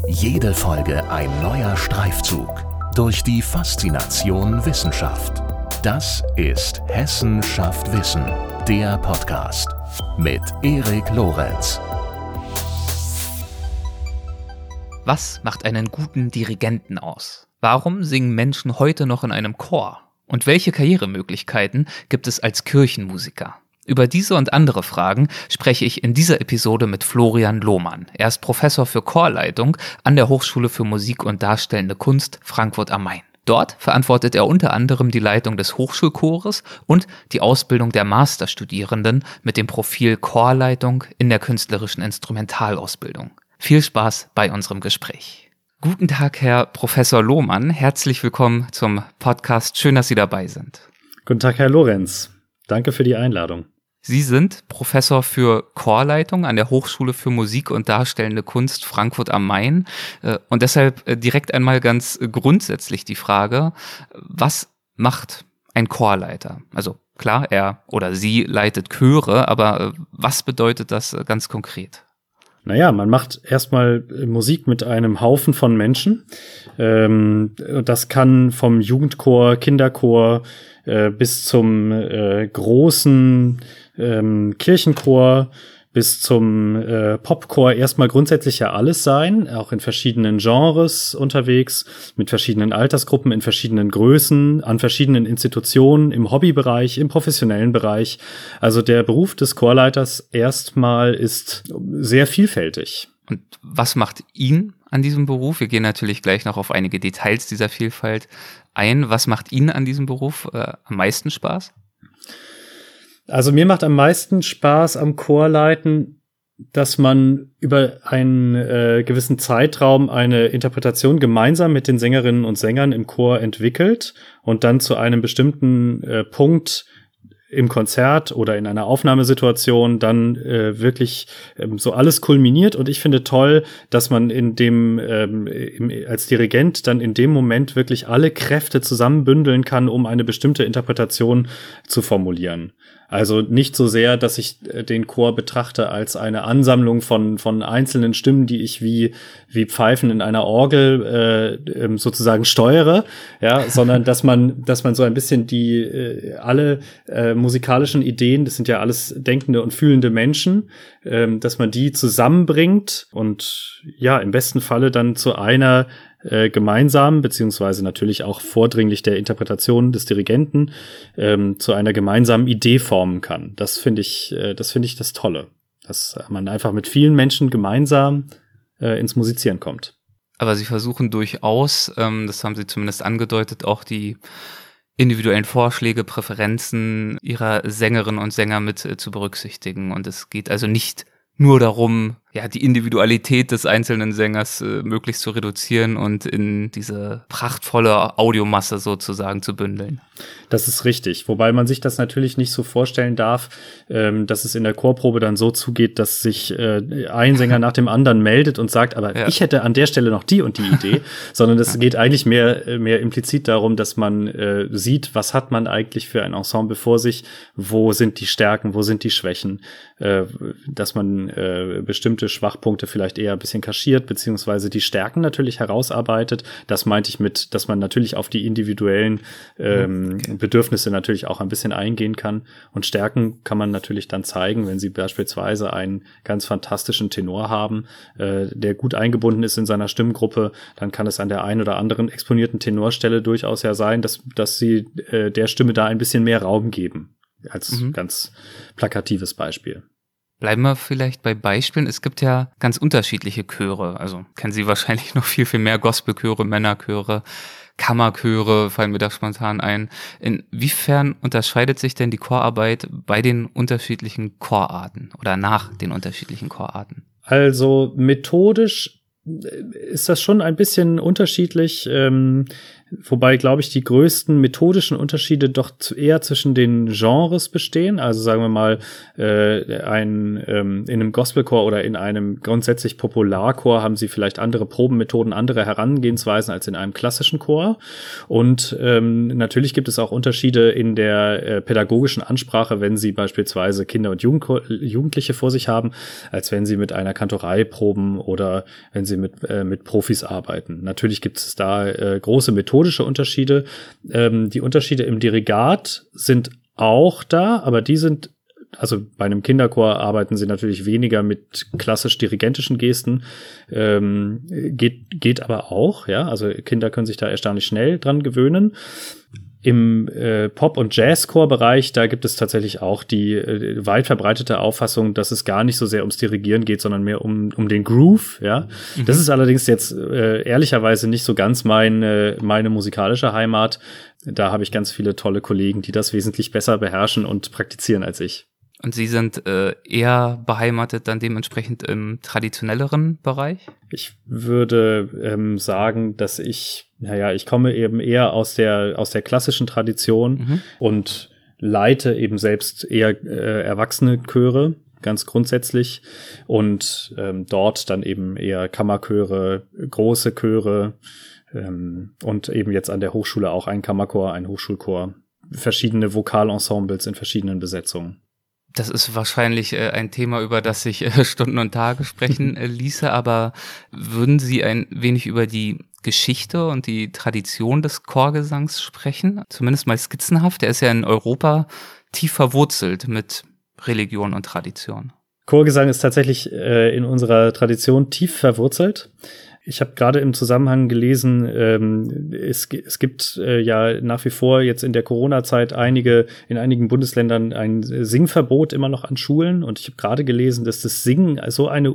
Jede Folge ein neuer Streifzug durch die Faszination Wissenschaft. Das ist Hessen schafft Wissen, der Podcast mit Erik Lorenz. Was macht einen guten Dirigenten aus? Warum singen Menschen heute noch in einem Chor? Und welche Karrieremöglichkeiten gibt es als Kirchenmusiker? Über diese und andere Fragen spreche ich in dieser Episode mit Florian Lohmann. Er ist Professor für Chorleitung an der Hochschule für Musik und Darstellende Kunst Frankfurt am Main. Dort verantwortet er unter anderem die Leitung des Hochschulchores und die Ausbildung der Masterstudierenden mit dem Profil Chorleitung in der künstlerischen Instrumentalausbildung. Viel Spaß bei unserem Gespräch. Guten Tag, Herr Professor Lohmann. Herzlich willkommen zum Podcast. Schön, dass Sie dabei sind. Guten Tag, Herr Lorenz. Danke für die Einladung. Sie sind Professor für Chorleitung an der Hochschule für Musik und Darstellende Kunst Frankfurt am Main. Und deshalb direkt einmal ganz grundsätzlich die Frage, was macht ein Chorleiter? Also klar, er oder sie leitet Chöre, aber was bedeutet das ganz konkret? Naja, man macht erstmal Musik mit einem Haufen von Menschen. Das kann vom Jugendchor, Kinderchor bis zum großen Kirchenchor, bis zum Popchor erstmal grundsätzlich ja alles sein, auch in verschiedenen Genres unterwegs, mit verschiedenen Altersgruppen, in verschiedenen Größen, an verschiedenen Institutionen, im Hobbybereich, im professionellen Bereich. Also der Beruf des Chorleiters erstmal ist sehr vielfältig. Und was macht ihn an diesem Beruf? Wir gehen natürlich gleich noch auf einige Details dieser Vielfalt ein. Was macht Ihnen an diesem Beruf am meisten Spaß? Also mir macht am meisten Spaß am Chorleiten, dass man über einen gewissen Zeitraum eine Interpretation gemeinsam mit den Sängerinnen und Sängern im Chor entwickelt und dann zu einem bestimmten Punkt im Konzert oder in einer Aufnahmesituation dann wirklich so alles kulminiert. Und ich finde toll, dass man in dem als Dirigent dann in dem Moment wirklich alle Kräfte zusammenbündeln kann, um eine bestimmte Interpretation zu formulieren. Also nicht so sehr, dass ich den Chor betrachte als eine Ansammlung von einzelnen Stimmen, die ich wie Pfeifen in einer Orgel sozusagen steuere, ja, sondern dass man so ein bisschen die alle musikalischen Ideen, das sind ja alles denkende und fühlende Menschen, dass man die zusammenbringt und ja, im besten Falle dann zu einer gemeinsam, beziehungsweise natürlich auch vordringlich der Interpretation des Dirigenten, zu einer gemeinsamen Idee formen kann. Das finde ich das Tolle, dass man einfach mit vielen Menschen gemeinsam ins Musizieren kommt. Aber Sie versuchen durchaus, das haben Sie zumindest angedeutet, auch die individuellen Vorschläge, Präferenzen Ihrer Sängerinnen und Sänger mit zu berücksichtigen. Und es geht also nicht nur darum, ja, die Individualität des einzelnen Sängers möglichst zu reduzieren und in diese prachtvolle Audiomasse sozusagen zu bündeln. Das ist richtig, wobei man sich das natürlich nicht so vorstellen darf, dass es in der Chorprobe dann so zugeht, dass sich ein Sänger nach dem anderen meldet und sagt, aber ja, ich hätte an der Stelle noch die und die Idee, sondern es geht eigentlich mehr implizit darum, dass man sieht, was hat man eigentlich für ein Ensemble vor sich, wo sind die Stärken, wo sind die Schwächen, dass man bestimmte Schwachpunkte vielleicht eher ein bisschen kaschiert, beziehungsweise die Stärken natürlich herausarbeitet. Das meinte ich mit, dass man natürlich auf die individuellen Bedürfnisse natürlich auch ein bisschen eingehen kann. Und Stärken kann man natürlich dann zeigen, wenn Sie beispielsweise einen ganz fantastischen Tenor haben, der gut eingebunden ist in seiner Stimmgruppe, dann kann es an der einen oder anderen exponierten Tenorstelle durchaus ja sein, dass Sie der Stimme da ein bisschen mehr Raum geben, als ganz plakatives Beispiel. Bleiben wir vielleicht bei Beispielen. Es gibt ja ganz unterschiedliche Chöre. Also kennen Sie wahrscheinlich noch viel, viel mehr Gospelchöre, Männerchöre, Kammerchöre, fallen mir da spontan ein. Inwiefern unterscheidet sich denn die Chorarbeit bei den unterschiedlichen Chorarten oder nach den unterschiedlichen Chorarten? Also methodisch ist das schon ein bisschen unterschiedlich. wobei, glaube ich, die größten methodischen Unterschiede doch eher zwischen den Genres bestehen. Also sagen wir mal, in einem Gospelchor oder in einem grundsätzlich Popularchor haben sie vielleicht andere Probenmethoden, andere Herangehensweisen als in einem klassischen Chor. Und natürlich gibt es auch Unterschiede in der pädagogischen Ansprache, wenn sie beispielsweise Kinder und Jugendliche vor sich haben, als wenn sie mit einer Kantorei proben oder wenn sie mit Profis arbeiten. Natürlich gibt es da große methodische Unterschiede. Die Unterschiede im Dirigat sind auch da, aber die sind, also bei einem Kinderchor arbeiten sie natürlich weniger mit klassisch dirigentischen Gesten, geht aber auch, ja, also Kinder können sich da erstaunlich schnell dran gewöhnen. Im Pop- und Jazzchor-Bereich, da gibt es tatsächlich auch die weit verbreitete Auffassung, dass es gar nicht so sehr ums Dirigieren geht, sondern mehr um den Groove, ja. Mhm. Das ist allerdings jetzt ehrlicherweise nicht so ganz meine musikalische Heimat. Da habe ich ganz viele tolle Kollegen, die das wesentlich besser beherrschen und praktizieren als ich. Und Sie sind eher beheimatet dann dementsprechend im traditionelleren Bereich? Ich würde sagen, dass ich komme eben eher aus der klassischen Tradition und leite eben selbst eher erwachsene Chöre, ganz grundsätzlich. Und dort dann eben eher Kammerchöre, große Chöre und eben jetzt an der Hochschule auch ein Kammerchor, ein Hochschulchor, verschiedene Vokalensembles in verschiedenen Besetzungen. Das ist wahrscheinlich ein Thema, über das ich Stunden und Tage sprechen ließe, aber würden Sie ein wenig über die Geschichte und die Tradition des Chorgesangs sprechen? Zumindest mal skizzenhaft. Der ist ja in Europa tief verwurzelt mit Religion und Tradition. Chorgesang ist tatsächlich in unserer Tradition tief verwurzelt. Ich habe gerade im Zusammenhang gelesen, es gibt ja nach wie vor jetzt in der Corona-Zeit in einigen Bundesländern ein Singverbot immer noch an Schulen. Und ich habe gerade gelesen, dass das Singen so eine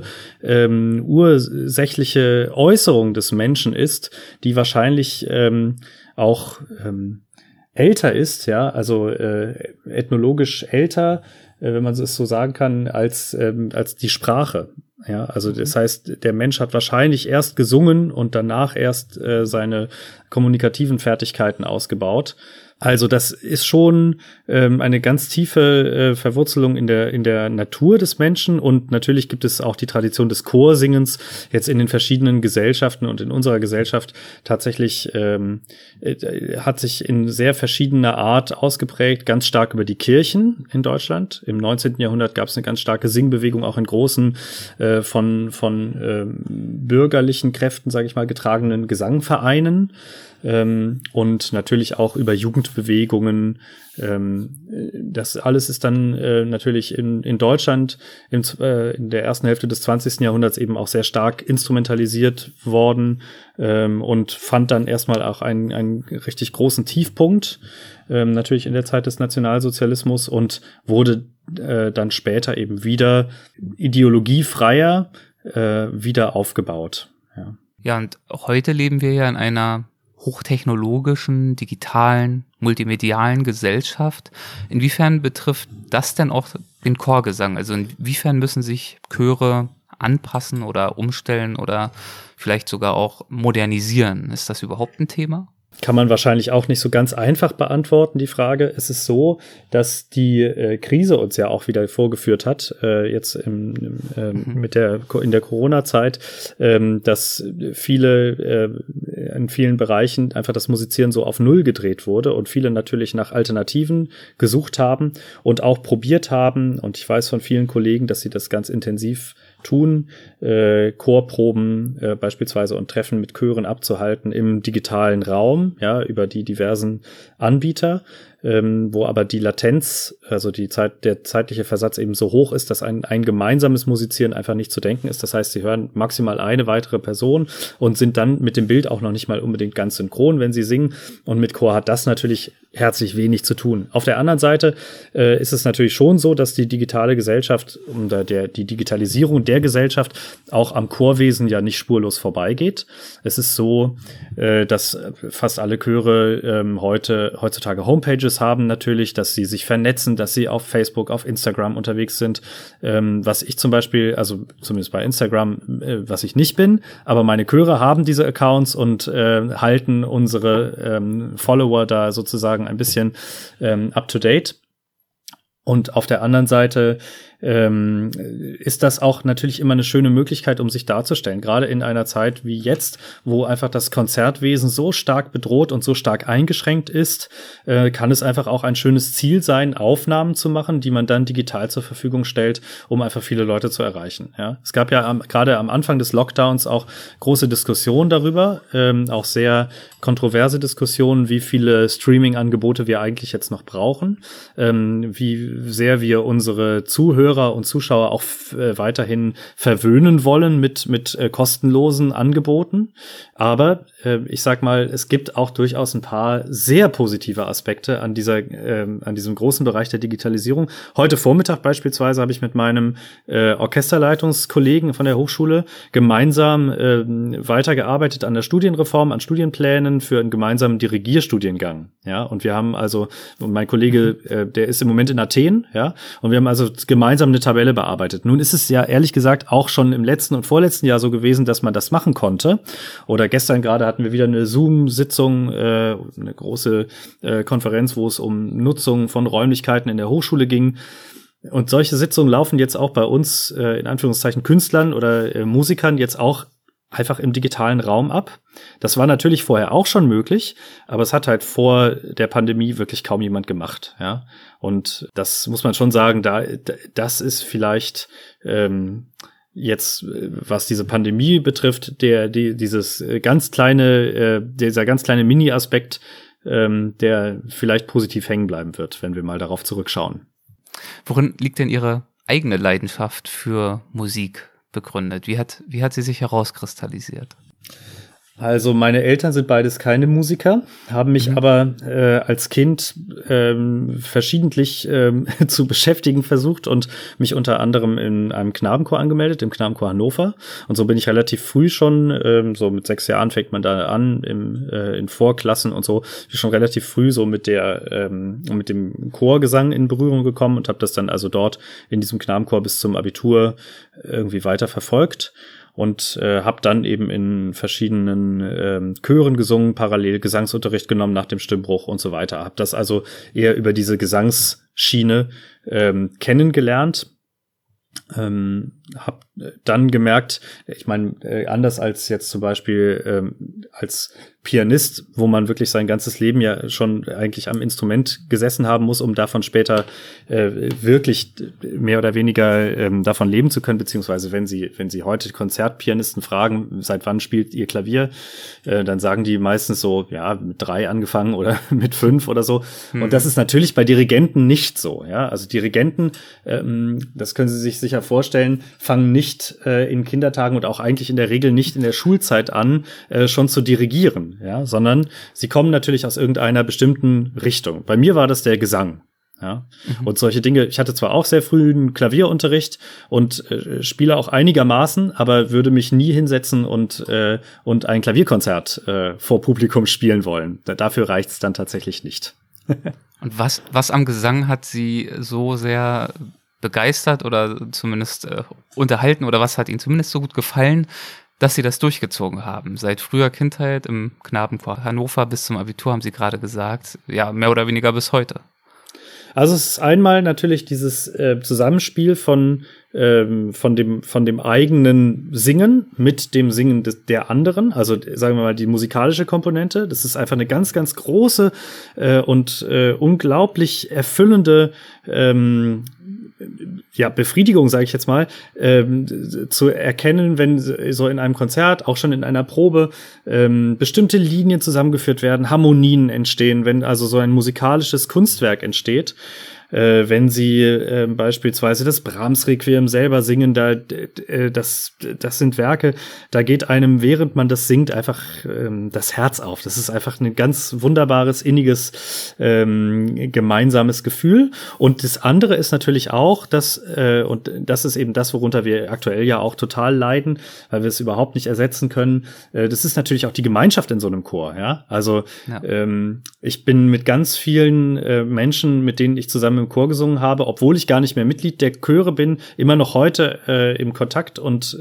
ursächliche Äußerung des Menschen ist, die wahrscheinlich auch älter ist, ja, also ethnologisch älter, wenn man es so sagen kann, als die Sprache. Ja, also das heißt, der Mensch hat wahrscheinlich erst gesungen und danach erst seine kommunikativen Fertigkeiten ausgebaut. Also das ist schon eine ganz tiefe Verwurzelung in der Natur des Menschen, und natürlich gibt es auch die Tradition des Chorsingens jetzt in den verschiedenen Gesellschaften, und in unserer Gesellschaft tatsächlich hat sich in sehr verschiedener Art ausgeprägt, ganz stark über die Kirchen in Deutschland. Im 19. Jahrhundert gab es eine ganz starke Singbewegung, auch in großen von bürgerlichen Kräften, sage ich mal, getragenen Gesangvereinen. Und natürlich auch über Jugendbewegungen. Das alles ist dann natürlich in Deutschland in der ersten Hälfte des 20. Jahrhunderts eben auch sehr stark instrumentalisiert worden und fand dann erstmal auch einen richtig großen Tiefpunkt, natürlich in der Zeit des Nationalsozialismus, und wurde dann später eben wieder ideologiefreier wieder aufgebaut. Ja, und heute leben wir ja in einer hochtechnologischen, digitalen, multimedialen Gesellschaft. Inwiefern betrifft das denn auch den Chorgesang? Also inwiefern müssen sich Chöre anpassen oder umstellen oder vielleicht sogar auch modernisieren? Ist das überhaupt ein Thema? Kann man wahrscheinlich auch nicht so ganz einfach beantworten, die Frage. Es ist so, dass die Krise uns ja auch wieder vorgeführt hat, jetzt in der Corona-Zeit, dass in vielen Bereichen einfach das Musizieren so auf Null gedreht wurde und viele natürlich nach Alternativen gesucht haben und auch probiert haben. Und ich weiß von vielen Kollegen, dass sie das ganz intensiv tun, Chorproben beispielsweise und Treffen mit Chören abzuhalten im digitalen Raum, ja, über die diversen Anbieter, wo aber die Latenz, also der zeitliche Versatz eben so hoch ist, dass ein gemeinsames Musizieren einfach nicht zu denken ist. Das heißt, sie hören maximal eine weitere Person und sind dann mit dem Bild auch noch nicht mal unbedingt ganz synchron, wenn sie singen. Und mit Chor hat das natürlich herzlich wenig zu tun. Auf der anderen Seite ist es natürlich schon so, dass die digitale Gesellschaft oder die Digitalisierung der der Gesellschaft auch am Chorwesen ja nicht spurlos vorbeigeht. Es ist so, dass fast alle Chöre heutzutage Homepages haben natürlich, dass sie sich vernetzen, dass sie auf Facebook, auf Instagram unterwegs sind, was ich zum Beispiel, also zumindest bei Instagram, was ich nicht bin, aber meine Chöre haben diese Accounts und halten unsere Follower da sozusagen ein bisschen up to date. Und auf der anderen Seite ist das auch natürlich immer eine schöne Möglichkeit, um sich darzustellen. Gerade in einer Zeit wie jetzt, wo einfach das Konzertwesen so stark bedroht und so stark eingeschränkt ist, kann es einfach auch ein schönes Ziel sein, Aufnahmen zu machen, die man dann digital zur Verfügung stellt, um einfach viele Leute zu erreichen. Ja, es gab ja gerade am Anfang des Lockdowns auch große Diskussionen darüber, auch sehr kontroverse Diskussionen, wie viele Streaming-Angebote wir eigentlich jetzt noch brauchen, wie sehr wir unsere Zuhörer und Zuschauer auch weiterhin verwöhnen wollen mit kostenlosen Angeboten. Aber ich sag mal, es gibt auch durchaus ein paar sehr positive Aspekte an diesem großen Bereich der Digitalisierung. Heute Vormittag beispielsweise habe ich mit meinem Orchesterleitungskollegen von der Hochschule gemeinsam weitergearbeitet an der Studienreform, an Studienplänen für einen gemeinsamen Dirigierstudiengang. Ja, und wir haben also, mein Kollege, der ist im Moment in Athen, ja, und wir haben also gemeinsam eine Tabelle bearbeitet. Nun ist es ja ehrlich gesagt auch schon im letzten und vorletzten Jahr so gewesen, dass man das machen konnte. Oder gestern gerade hatten wir wieder eine Zoom-Sitzung, eine große Konferenz, wo es um Nutzung von Räumlichkeiten in der Hochschule ging. Und solche Sitzungen laufen jetzt auch bei uns, in Anführungszeichen Künstlern oder Musikern, jetzt auch einfach im digitalen Raum ab. Das war natürlich vorher auch schon möglich, aber es hat halt vor der Pandemie wirklich kaum jemand gemacht, ja. Und das muss man schon sagen, das ist vielleicht jetzt, was diese Pandemie betrifft, dieser ganz kleine Mini-Aspekt, der vielleicht positiv hängen bleiben wird, wenn wir mal darauf zurückschauen. Worin liegt denn Ihre eigene Leidenschaft für Musik begründet? Wie hat sie sich herauskristallisiert? Also meine Eltern sind beides keine Musiker, haben mich aber als Kind verschiedentlich zu beschäftigen versucht und mich unter anderem in einem Knabenchor angemeldet, im Knabenchor Hannover. Und so bin ich relativ früh schon, so mit 6 Jahren fängt man da an, in Vorklassen und so, schon relativ früh so mit dem Chorgesang in Berührung gekommen und habe das dann also dort in diesem Knabenchor bis zum Abitur irgendwie weiter verfolgt. Und habe dann eben in verschiedenen Chören gesungen, parallel Gesangsunterricht genommen nach dem Stimmbruch und so weiter. Habe das also eher über diese Gesangsschiene kennengelernt. Hab dann gemerkt, ich meine, anders als jetzt zum Beispiel als Pianist, wo man wirklich sein ganzes Leben ja schon eigentlich am Instrument gesessen haben muss, um davon später wirklich mehr oder weniger davon leben zu können, beziehungsweise wenn Sie heute Konzertpianisten fragen, seit wann spielt ihr Klavier, dann sagen die meistens so, ja, mit 3 angefangen oder mit 5 oder so. Und das ist natürlich bei Dirigenten nicht so, ja. Also Dirigenten, das können Sie sich sicher vorstellen, fangen nicht in Kindertagen und auch eigentlich in der Regel nicht in der Schulzeit an, schon zu dirigieren, ja, sondern sie kommen natürlich aus irgendeiner bestimmten Richtung. Bei mir war das der Gesang. Ja, und solche Dinge, ich hatte zwar auch sehr früh einen Klavierunterricht und spiele auch einigermaßen, aber würde mich nie hinsetzen und ein Klavierkonzert vor Publikum spielen wollen. Dafür reicht's dann tatsächlich nicht. Und was am Gesang hat Sie so sehr begeistert oder zumindest unterhalten oder was hat Ihnen zumindest so gut gefallen, dass Sie das durchgezogen haben? Seit früher Kindheit im Knabenchor Hannover bis zum Abitur, haben Sie gerade gesagt, ja, mehr oder weniger bis heute. Also es ist einmal natürlich dieses Zusammenspiel von dem eigenen Singen mit dem Singen der anderen, also sagen wir mal die musikalische Komponente. Das ist einfach eine ganz, ganz große und unglaublich erfüllende Befriedigung, sage ich jetzt mal, zu erkennen, wenn so in einem Konzert, auch schon in einer Probe, bestimmte Linien zusammengeführt werden, Harmonien entstehen, wenn also so ein musikalisches Kunstwerk entsteht. wenn sie beispielsweise das Brahms-Requiem selber singen, das sind Werke, da geht einem, während man das singt, einfach das Herz auf. Das ist einfach ein ganz wunderbares, inniges, gemeinsames Gefühl. Und das andere ist natürlich auch, und das ist eben das, worunter wir aktuell ja auch total leiden, weil wir es überhaupt nicht ersetzen können. Das ist natürlich auch die Gemeinschaft in so einem Chor, ja. Also ich bin mit ganz vielen Menschen, mit denen ich zusammen im Chor gesungen habe, obwohl ich gar nicht mehr Mitglied der Chöre bin, immer noch heute im Kontakt und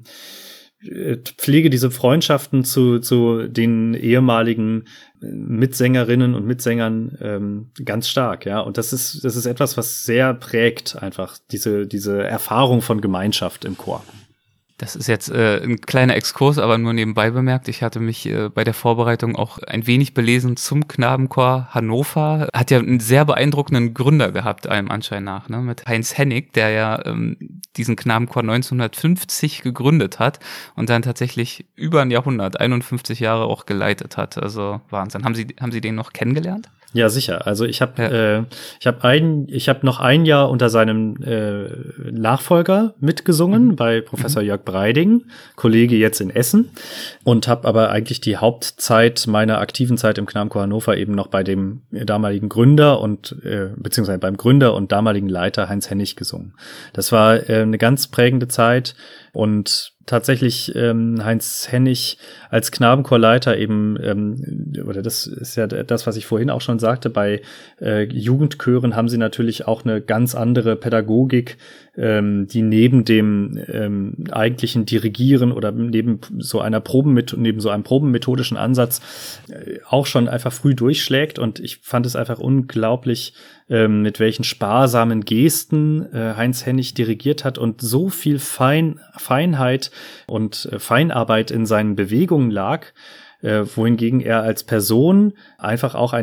pflege diese Freundschaften zu den ehemaligen Mitsängerinnen und Mitsängern ganz stark, ja. Und das ist etwas, was sehr prägt, einfach diese Erfahrung von Gemeinschaft im Chor. Das ist jetzt ein kleiner Exkurs, aber nur nebenbei bemerkt. Ich hatte mich bei der Vorbereitung auch ein wenig belesen zum Knabenchor Hannover. Hat ja einen sehr beeindruckenden Gründer gehabt, allem Anschein nach, ne? Mit Heinz Hennig, der ja diesen Knabenchor 1950 gegründet hat und dann tatsächlich über ein Jahrhundert, 51 Jahre auch geleitet hat. Also Wahnsinn. Haben Sie den noch kennengelernt? Ja, sicher. Also ich habe noch ein Jahr unter seinem Nachfolger mitgesungen bei Professor Jörg Breiding, Kollege jetzt in Essen, und habe aber eigentlich die Hauptzeit meiner aktiven Zeit im Knabenchor Hannover eben noch bei dem damaligen Gründer und beziehungsweise beim Gründer und damaligen Leiter Heinz Hennig gesungen. Das war eine ganz prägende Zeit. Und tatsächlich Heinz Hennig als Knabenchorleiter eben, oder das ist ja das, was ich vorhin auch schon sagte, bei Jugendchören haben sie natürlich auch eine ganz andere Pädagogik, die neben dem eigentlichen Dirigieren oder neben so einem probenmethodischen Ansatz auch schon einfach früh durchschlägt. Und ich fand es einfach unglaublich, mit welchen sparsamen Gesten Heinz Hennig dirigiert hat und so viel Feinheit und Feinarbeit in seinen Bewegungen lag, wohingegen er als Person einfach auch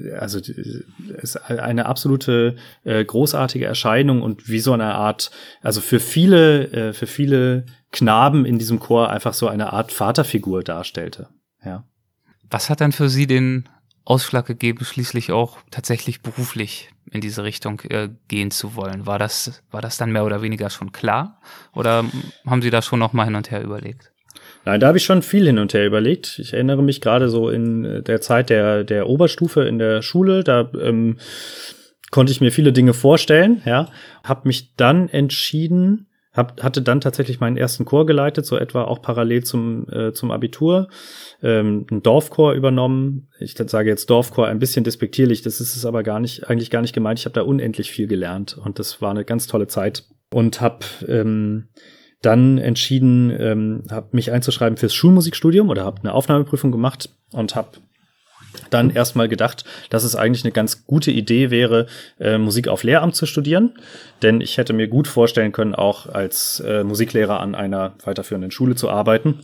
ist eine absolute großartige Erscheinung und wie so eine Art, also für viele Knaben in diesem Chor einfach so eine Art Vaterfigur darstellte. Ja. Was hat dann für Sie den Ausschlag gegeben, schließlich auch tatsächlich beruflich in diese Richtung gehen zu wollen? War das dann mehr oder weniger schon klar? Oder haben Sie da schon noch mal hin und her überlegt? Nein, da habe ich schon viel hin und her überlegt. Ich erinnere mich gerade so in der Zeit der Oberstufe in der Schule, da konnte ich mir viele Dinge vorstellen, ja, habe mich dann entschieden, hatte dann tatsächlich meinen ersten Chor geleitet, so etwa auch parallel zum Abitur, einen Dorfchor übernommen. Ich sage jetzt Dorfchor ein bisschen despektierlich, das ist es aber eigentlich gar nicht gemeint. Ich habe da unendlich viel gelernt und das war eine ganz tolle Zeit und habe dann entschieden, habe mich einzuschreiben fürs Schulmusikstudium oder habe eine Aufnahmeprüfung gemacht und habe dann erstmal gedacht, dass es eigentlich eine ganz gute Idee wäre, Musik auf Lehramt zu studieren. Denn ich hätte mir gut vorstellen können, auch als Musiklehrer an einer weiterführenden Schule zu arbeiten.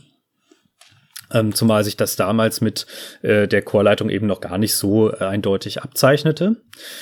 Zumal sich das damals mit der Chorleitung eben noch gar nicht so eindeutig abzeichnete.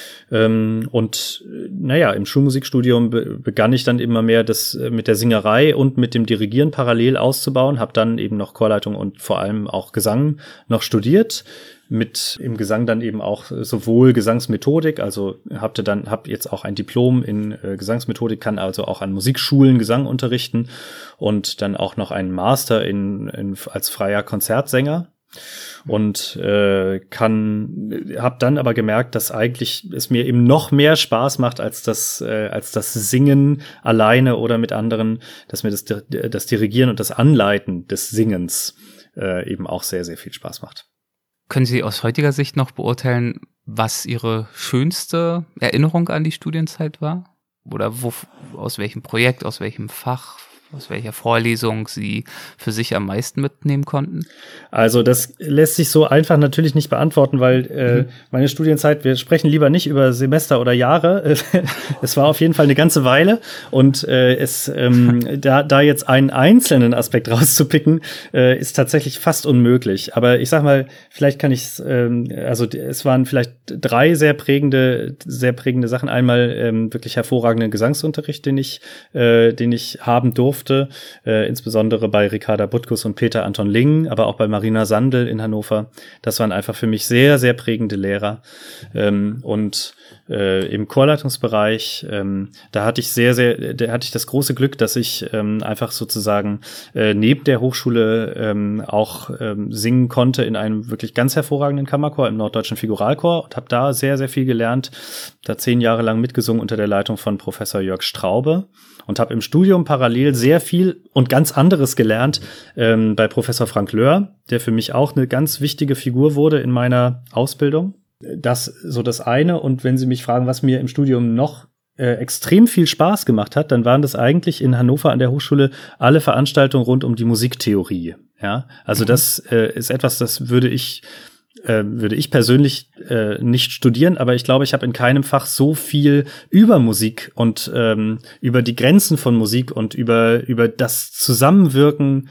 Und naja, im Schulmusikstudium begann ich dann immer mehr das mit der Singerei und mit dem Dirigieren parallel auszubauen, habe dann eben noch Chorleitung und vor allem auch Gesang noch studiert, mit im Gesang dann eben auch sowohl Gesangsmethodik, also hab jetzt auch ein Diplom in Gesangsmethodik, kann also auch an Musikschulen Gesang unterrichten und dann auch noch einen Master als freier Konzertsänger. Und habe dann aber gemerkt, dass eigentlich es mir eben noch mehr Spaß macht als das Singen alleine oder mit anderen, dass mir das Dirigieren und das Anleiten des Singens eben auch sehr, sehr viel Spaß macht. Können Sie aus heutiger Sicht noch beurteilen, was Ihre schönste Erinnerung an die Studienzeit war? Oder aus welchem Projekt, aus welchem Fach, aus welcher Vorlesung Sie für sich am meisten mitnehmen konnten? Also das lässt sich so einfach natürlich nicht beantworten, weil meine Studienzeit, wir sprechen lieber nicht über Semester oder Jahre. Es war auf jeden Fall eine ganze Weile und da jetzt einen einzelnen Aspekt rauszupicken, ist tatsächlich fast unmöglich. Aber ich sag mal, vielleicht kann ich es waren vielleicht 3 sehr prägende Sachen. Einmal wirklich hervorragenden Gesangsunterricht, den ich haben durfte durfte, insbesondere bei Ricarda Butkus und Peter Anton Ling, aber auch bei Marina Sandl in Hannover. Das waren einfach für mich sehr, sehr prägende Lehrer. Und im Chorleitungsbereich, da hatte ich das große Glück, dass ich einfach sozusagen neben der Hochschule auch singen konnte in einem wirklich ganz hervorragenden Kammerchor im Norddeutschen Figuralchor und habe da sehr, sehr viel gelernt. Da 10 Jahre lang mitgesungen unter der Leitung von Professor Jörg Straube und habe im Studium parallel sehr viel und ganz anderes gelernt bei Professor Frank Löhr, der für mich auch eine ganz wichtige Figur wurde in meiner Ausbildung. Das so das eine. Und wenn Sie mich fragen, was mir im Studium noch extrem viel Spaß gemacht hat, dann waren das eigentlich in Hannover an der Hochschule alle Veranstaltungen rund um die Musiktheorie. Ja, also das ist etwas, das würde ich persönlich nicht studieren, aber ich glaube, ich habe in keinem Fach so viel über Musik und über die Grenzen von Musik und über das Zusammenwirken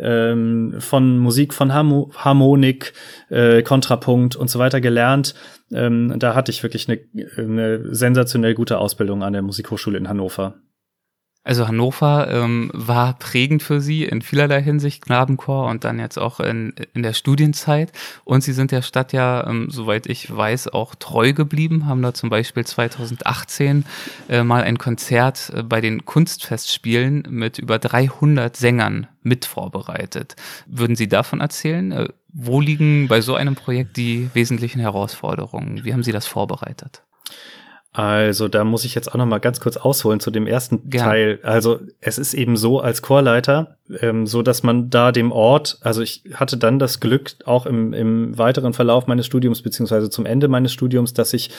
von Musik, von Harmonik, Kontrapunkt und so weiter gelernt. Da hatte ich wirklich eine sensationell gute Ausbildung an der Musikhochschule in Hannover. Also Hannover war prägend für Sie in vielerlei Hinsicht, Knabenchor und dann jetzt auch in der Studienzeit. Und Sie sind der Stadt ja, soweit ich weiß, auch treu geblieben, haben da zum Beispiel 2018 mal ein Konzert bei den Kunstfestspielen mit über 300 Sängern mit vorbereitet. Würden Sie davon erzählen? Wo liegen bei so einem Projekt die wesentlichen Herausforderungen? Wie haben Sie das vorbereitet? Also da muss ich jetzt auch noch mal ganz kurz ausholen zu dem ersten Teil. Also es ist eben so als Chorleiter, so dass man da dem Ort, also ich hatte dann das Glück, auch im weiteren Verlauf meines Studiums, beziehungsweise zum Ende meines Studiums, dass ich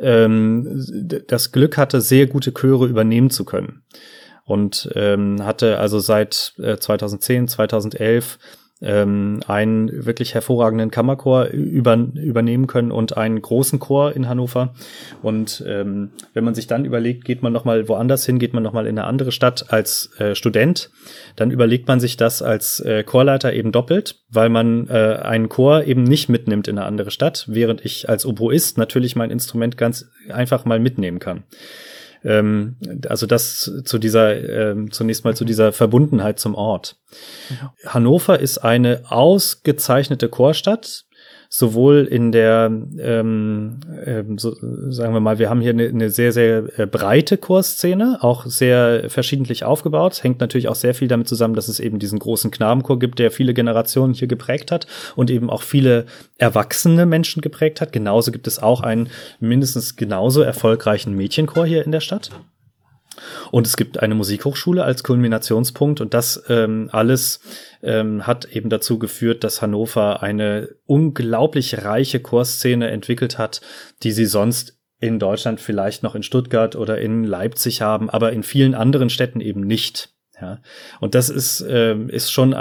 das Glück hatte, sehr gute Chöre übernehmen zu können. Und hatte also seit 2010, 2011 einen wirklich hervorragenden Kammerchor übernehmen können und einen großen Chor in Hannover. Und wenn man sich dann überlegt, geht man noch mal woanders hin, geht man noch mal in eine andere Stadt als Student, dann überlegt man sich das als Chorleiter eben doppelt, weil man einen Chor eben nicht mitnimmt in eine andere Stadt, während ich als Oboist natürlich mein Instrument ganz einfach mal mitnehmen kann. Also das zunächst mal zu dieser Verbundenheit zum Ort. Ja. Hannover ist eine ausgezeichnete Chorstadt, sowohl in der, sagen wir mal, wir haben hier eine sehr, sehr breite Chorszene, auch sehr verschiedentlich aufgebaut. Es hängt natürlich auch sehr viel damit zusammen, dass es eben diesen großen Knabenchor gibt, der viele Generationen hier geprägt hat und eben auch viele erwachsene Menschen geprägt hat. Genauso gibt es auch einen mindestens genauso erfolgreichen Mädchenchor hier in der Stadt. Und es gibt eine Musikhochschule als Kulminationspunkt und das alles hat eben dazu geführt, dass Hannover eine unglaublich reiche Chorszene entwickelt hat, die sie sonst in Deutschland vielleicht noch in Stuttgart oder in Leipzig haben, aber in vielen anderen Städten eben nicht. Ja. Und das ist schon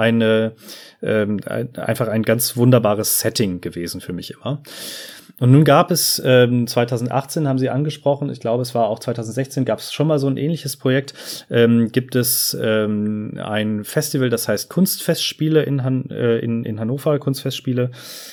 einfach ein ganz wunderbares Setting gewesen für mich immer. Und nun gab es 2018, haben Sie angesprochen, ich glaube, es war auch 2016, gab es schon mal so ein ähnliches Projekt, gibt es ein Festival, das heißt Kunstfestspiele in Hannover, Kunstfestspiele,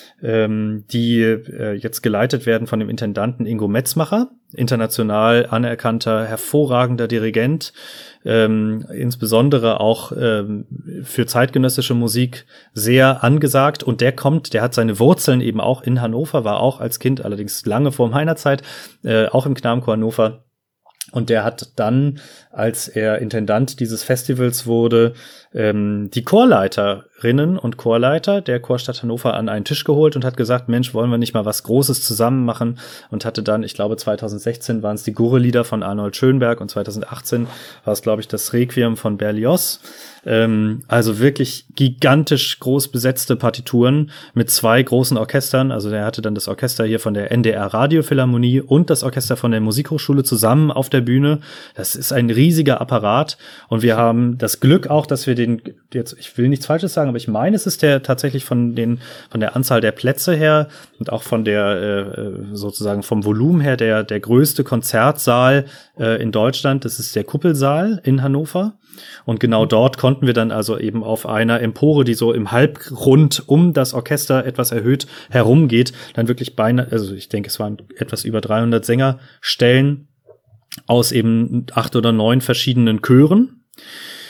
die jetzt geleitet werden von dem Intendanten Ingo Metzmacher, international anerkannter, hervorragender Dirigent, insbesondere auch für zeitgenössische Musik sehr angesagt und der hat seine Wurzeln eben auch in Hannover, war auch als Kind, allerdings lange vor meiner Zeit, auch im Knabenchor Hannover. Und der hat dann, als er Intendant dieses Festivals wurde, die Chorleiterinnen und Chorleiter der Chorstadt Hannover an einen Tisch geholt und hat gesagt, Mensch, wollen wir nicht mal was Großes zusammen machen? Und hatte dann, ich glaube 2016 waren es die Gurre-Lieder von Arnold Schönberg und 2018 war es, glaube ich, das Requiem von Berlioz. Also wirklich gigantisch groß besetzte Partituren mit 2 großen Orchestern. Also der hatte dann das Orchester hier von der NDR Radiophilharmonie und das Orchester von der Musikhochschule zusammen auf der Bühne. Das ist ein riesiger Apparat und wir haben das Glück auch, dass wir den jetzt, ich will nichts Falsches sagen, aber ich meine, es ist der tatsächlich von der Anzahl der Plätze her und auch von der sozusagen vom Volumen her der größte Konzertsaal in Deutschland. Das ist der Kuppelsaal in Hannover. Und genau dort konnten wir dann also eben auf einer Empore, die so im Halbrund um das Orchester etwas erhöht herumgeht, dann wirklich beinahe, also ich denke, es waren etwas über 300 Sänger stellen aus eben 8 oder 9 verschiedenen Chören.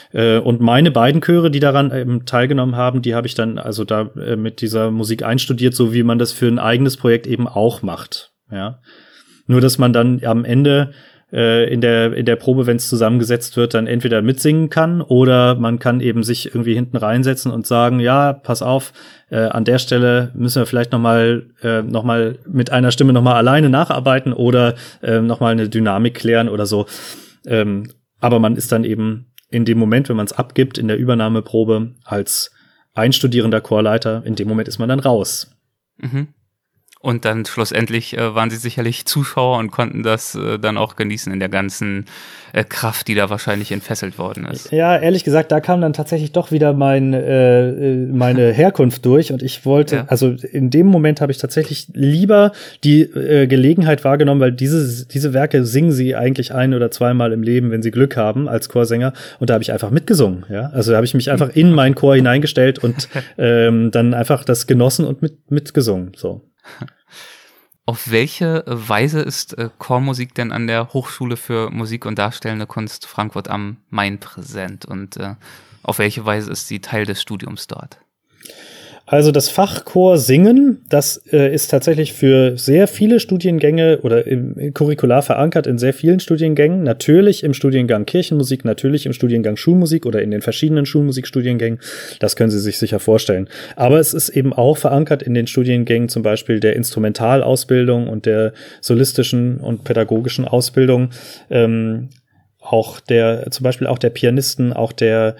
Und meine beiden Chöre, die daran teilgenommen haben, die habe ich dann also da mit dieser Musik einstudiert, so wie man das für ein eigenes Projekt eben auch macht. Ja, nur dass man dann am Ende in der Probe, wenn es zusammengesetzt wird, dann entweder mitsingen kann oder man kann eben sich irgendwie hinten reinsetzen und sagen, ja, pass auf, an der Stelle müssen wir vielleicht noch mal mit einer Stimme noch mal alleine nacharbeiten oder noch mal eine Dynamik klären oder so. Aber man ist dann eben in dem Moment, wenn man es abgibt in der Übernahmeprobe als einstudierender Chorleiter, in dem Moment ist man dann raus. Mhm. Und dann schlussendlich waren sie sicherlich Zuschauer und konnten das dann auch genießen in der ganzen Kraft, die da wahrscheinlich entfesselt worden ist. Ja, ehrlich gesagt, da kam dann tatsächlich doch wieder meine Herkunft durch und ich wollte, also in dem Moment habe ich tatsächlich lieber die Gelegenheit wahrgenommen, weil diese Werke singen sie eigentlich ein- oder zweimal im Leben, wenn sie Glück haben als Chorsänger, und da habe ich einfach mitgesungen, ja. Also da habe ich mich einfach in meinen Chor hineingestellt und dann einfach das genossen und mitgesungen, so. Auf welche Weise ist Chormusik denn an der Hochschule für Musik und Darstellende Kunst Frankfurt am Main präsent und auf welche Weise ist sie Teil des Studiums dort? Also das Fach Chor Singen, das ist tatsächlich für sehr viele Studiengänge oder curricular verankert in sehr vielen Studiengängen. Natürlich im Studiengang Kirchenmusik, natürlich im Studiengang Schulmusik oder in den verschiedenen Schulmusikstudiengängen. Das können Sie sich sicher vorstellen. Aber es ist eben auch verankert in den Studiengängen zum Beispiel der Instrumentalausbildung und der solistischen und pädagogischen Ausbildung. Zum Beispiel auch der Pianisten, auch der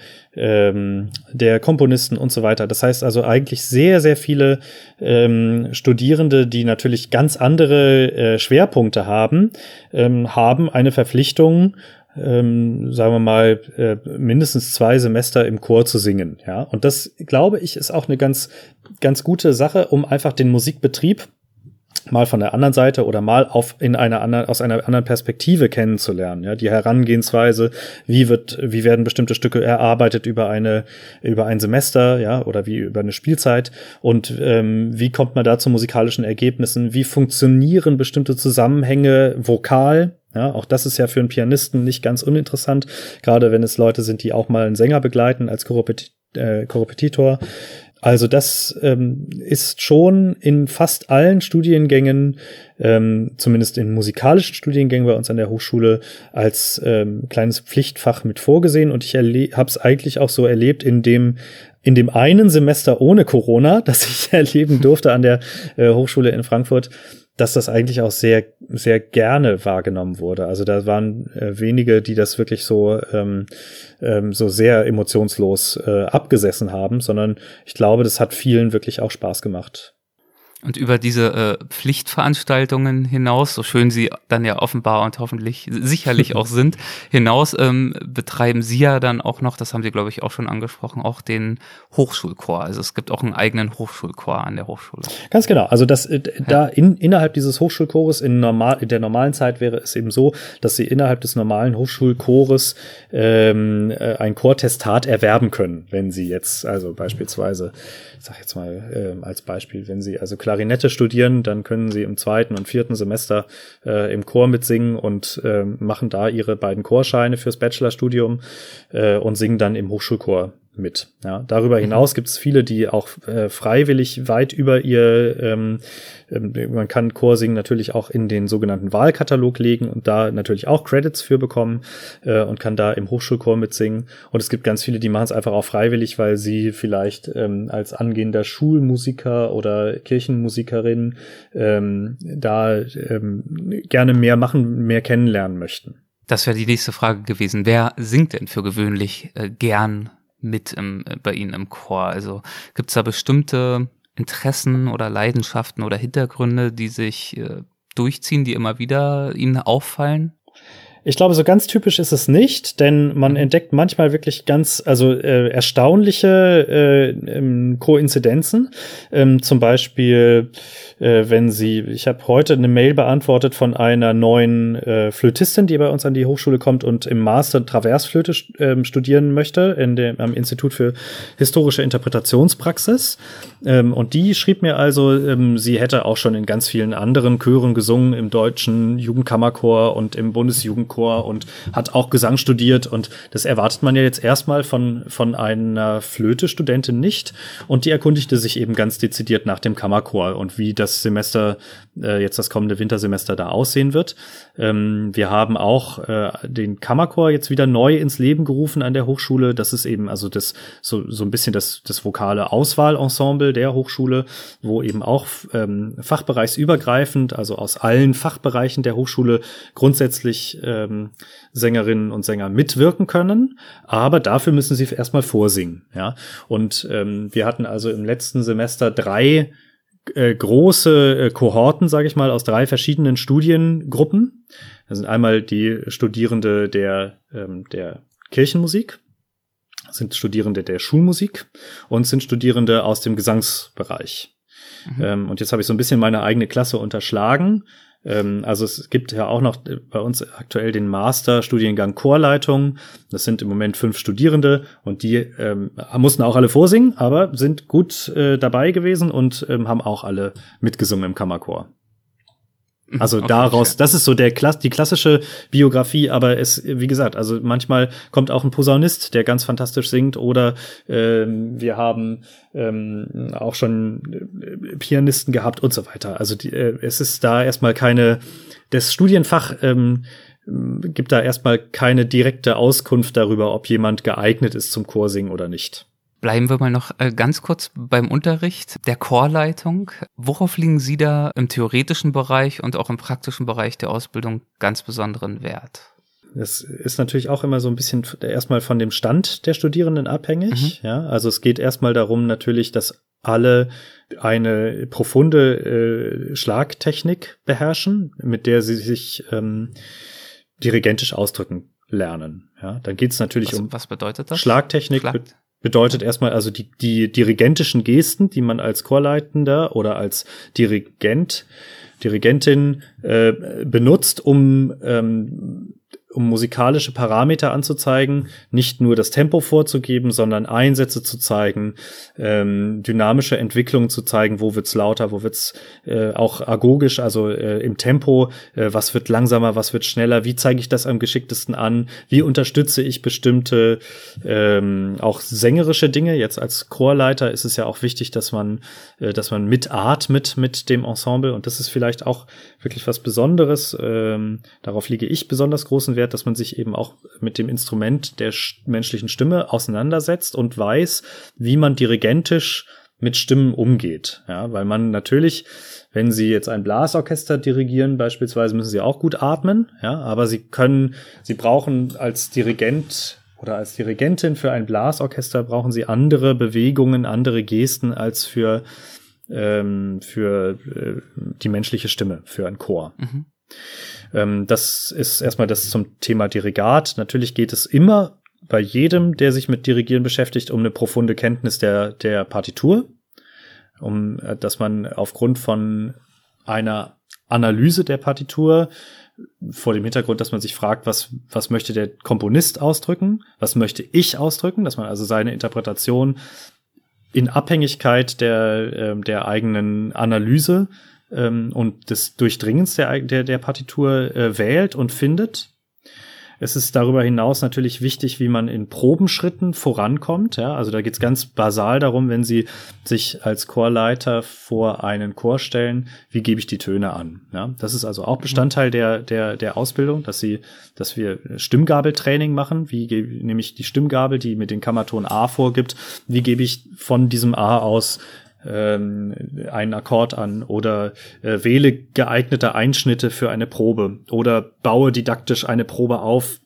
Komponisten und so weiter. Das heißt also eigentlich sehr, sehr viele Studierende, die natürlich ganz andere Schwerpunkte haben, haben eine Verpflichtung, sagen wir mal, mindestens 2 Semester im Chor zu singen. Ja, und das, glaube ich, ist auch eine ganz, ganz gute Sache, um einfach den Musikbetrieb mal von der anderen Seite oder mal aus einer anderen Perspektive kennenzulernen, ja, die Herangehensweise, wie werden bestimmte Stücke erarbeitet über ein Semester, ja, oder wie über eine Spielzeit und wie kommt man da zu musikalischen Ergebnissen, wie funktionieren bestimmte Zusammenhänge vokal. Ja, auch das ist ja für einen Pianisten nicht ganz uninteressant, gerade wenn es Leute sind, die auch mal einen Sänger begleiten als Korrepetitor. Also das ist schon in fast allen Studiengängen, zumindest in musikalischen Studiengängen bei uns an der Hochschule, als kleines Pflichtfach mit vorgesehen. Und ich habe es eigentlich auch so erlebt in dem einen Semester ohne Corona, das ich erleben durfte an der Hochschule in Frankfurt, dass das eigentlich auch sehr, sehr gerne wahrgenommen wurde. Also da waren wenige, die das wirklich so sehr emotionslos abgesessen haben, sondern ich glaube, das hat vielen wirklich auch Spaß gemacht. Und über diese Pflichtveranstaltungen hinaus, so schön sie dann ja offenbar und hoffentlich sicherlich auch sind, hinaus betreiben Sie ja dann auch noch, das haben Sie, glaube ich, auch schon angesprochen, auch den Hochschulchor. Also es gibt auch einen eigenen Hochschulchor an der Hochschule. Ganz genau. Also innerhalb dieses Hochschulchores in der normalen Zeit wäre es eben so, dass Sie innerhalb des normalen Hochschulchores ein Chortestat erwerben können, wenn Sie jetzt also beispielsweise, ich sag jetzt mal als Beispiel, wenn Sie also Klarinette studieren, dann können Sie im 2. und 4. Semester im Chor mitsingen und machen da Ihre beiden Chorscheine fürs Bachelorstudium und singen dann im Hochschulchor mit. Ja, darüber hinaus gibt es viele, die auch freiwillig weit über man kann Chorsingen natürlich auch in den sogenannten Wahlkatalog legen und da natürlich auch Credits für bekommen und kann da im Hochschulchor mitsingen. Und es gibt ganz viele, die machen es einfach auch freiwillig, weil sie vielleicht als angehender Schulmusiker oder Kirchenmusikerin gerne mehr machen, mehr kennenlernen möchten. Das wäre die nächste Frage gewesen. Wer singt denn für gewöhnlich gern mit bei Ihnen im Chor? Also gibt es da bestimmte Interessen oder Leidenschaften oder Hintergründe, die sich durchziehen, die immer wieder Ihnen auffallen? Ich glaube, so ganz typisch ist es nicht, denn man entdeckt manchmal wirklich ganz, erstaunliche Koinzidenzen. Zum Beispiel, ich habe heute eine Mail beantwortet von einer neuen Flötistin, die bei uns an die Hochschule kommt und im Master Traversflöte studieren möchte am Institut für historische Interpretationspraxis. Und die schrieb mir also, sie hätte auch schon in ganz vielen anderen Chören gesungen, im Deutschen Jugendkammerchor und im Bundesjugendchor Chor und hat auch Gesang studiert. Und das erwartet man ja jetzt erstmal von einer Flöte-Studentin nicht. Und die erkundigte sich eben ganz dezidiert nach dem Kammerchor und wie das Semester, jetzt das kommende Wintersemester da aussehen wird. Wir haben auch den Kammerchor jetzt wieder neu ins Leben gerufen an der Hochschule. Das ist eben also das so ein bisschen das vokale Auswahlensemble der Hochschule, wo eben auch fachbereichsübergreifend, also aus allen Fachbereichen der Hochschule grundsätzlich Sängerinnen und Sänger mitwirken können, aber dafür müssen sie erstmal vorsingen. Ja? Und wir hatten also im letzten Semester 3 große Kohorten, sage ich mal, aus 3 verschiedenen Studiengruppen. Das sind einmal die Studierende der Kirchenmusik, sind Studierende der Schulmusik und sind Studierende aus dem Gesangsbereich. Und jetzt habe ich so ein bisschen meine eigene Klasse unterschlagen. Also es gibt ja auch noch bei uns aktuell den Masterstudiengang Chorleitung. Das sind im Moment 5 Studierende und die mussten auch alle vorsingen, aber sind gut dabei gewesen und haben auch alle mitgesungen im Kammerchor. Also daraus, das ist so die klassische Biografie, aber wie gesagt, also manchmal kommt auch ein Posaunist, der ganz fantastisch singt, oder wir haben auch schon Pianisten gehabt und so weiter. Also es ist da erstmal das Studienfach gibt da erstmal keine direkte Auskunft darüber, ob jemand geeignet ist zum Chorsingen oder nicht. Bleiben wir mal noch ganz kurz beim Unterricht der Chorleitung. Worauf legen Sie da im theoretischen Bereich und auch im praktischen Bereich der Ausbildung ganz besonderen Wert? Das ist natürlich auch immer so ein bisschen erstmal von dem Stand der Studierenden abhängig. Ja, also es geht erstmal darum natürlich, dass alle eine profunde Schlagtechnik beherrschen, mit der sie sich dirigentisch ausdrücken lernen. Ja, dann geht es natürlich was bedeutet das? Schlagtechnik. Bedeutet erstmal also die dirigentischen Gesten, die man als Chorleitender oder als Dirigentin benutzt, um musikalische Parameter anzuzeigen, nicht nur das Tempo vorzugeben, sondern Einsätze zu zeigen, dynamische Entwicklungen zu zeigen, wo wird's lauter, wo wird's auch agogisch, also im Tempo, was wird langsamer, was wird schneller, wie zeige ich das am geschicktesten an, wie unterstütze ich bestimmte auch sängerische Dinge. Jetzt als Chorleiter ist es ja auch wichtig, dass man mitatmet mit dem Ensemble, und das ist vielleicht auch wirklich was Besonderes. Darauf lege ich besonders großen Wert, dass man sich eben auch mit dem Instrument der menschlichen Stimme auseinandersetzt und weiß, wie man dirigentisch mit Stimmen umgeht. Ja, weil man natürlich, wenn Sie jetzt ein Blasorchester dirigieren beispielsweise, müssen Sie auch gut atmen, ja, aber Sie brauchen als Dirigent oder als Dirigentin für ein Blasorchester brauchen Sie andere Bewegungen, andere Gesten als für die menschliche Stimme, für einen Chor. Das ist erstmal das zum Thema Dirigat. Natürlich geht es immer bei jedem, der sich mit Dirigieren beschäftigt, um eine profunde Kenntnis der Partitur, dass man aufgrund von einer Analyse der Partitur vor dem Hintergrund, dass man sich fragt, was möchte der Komponist ausdrücken, was möchte ich ausdrücken, dass man also seine Interpretation in Abhängigkeit der eigenen Analyse und des Durchdringens der Partitur wählt und findet. Es ist darüber hinaus natürlich wichtig, wie man in Probenschritten vorankommt. Ja, also da geht es ganz basal darum, wenn Sie sich als Chorleiter vor einen Chor stellen, wie gebe ich die Töne an? Ja, das ist also auch Bestandteil der Ausbildung, dass wir Stimmgabeltraining machen. Wie nehme ich die Stimmgabel, die mir den Kammerton A vorgibt, wie gebe ich von diesem A aus einen Akkord an oder wähle geeignete Einschnitte für eine Probe oder baue didaktisch eine Probe auf.